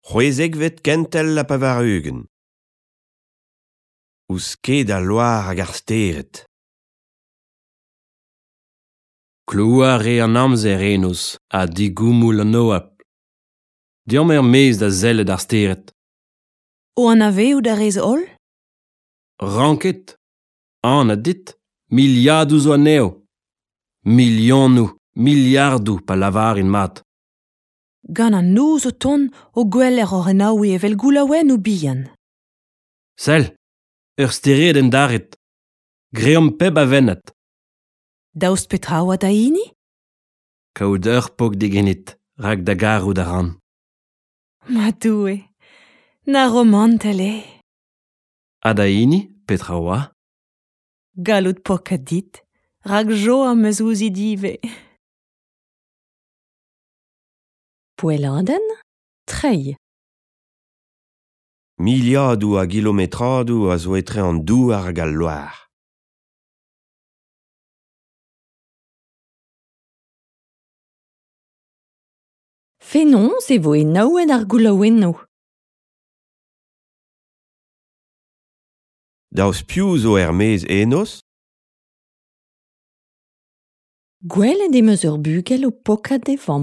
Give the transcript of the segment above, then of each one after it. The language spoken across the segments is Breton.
C'hwezeg vet kentel a pavarugen. Ouz ket a loar hag ar steret. Klouar e an amzer enos a digoumoul an oap. Diom mez da zellet ar steret. O an aveoù da rez ol? Ranket. An a dit. Miliadou zo aneo. Milionou, miliardou pa lavar in mat. Gant an nouz o ton o gweller or en aoue evel goulaouen ou bihan. Sel, ur steret en daret. Greom peb a vennet. Daoust petraoa da hini? Kaout ur pok digenit, rak da garou da ran. Ma doue, na romantel e. A da hini, petra oa? Galout pok a dit, rak jo am eus ouzi dive. Poeladenn, trei. Miliadou a kilometradou a zo etre an douar hag al loar. Fenons e vo e naouen ar goulaouenno. Daoust piv zo mez enos? Gwelet em eus ur bugel o pokad e vamm.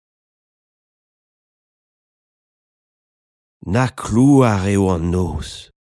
Na klouar eo an noz.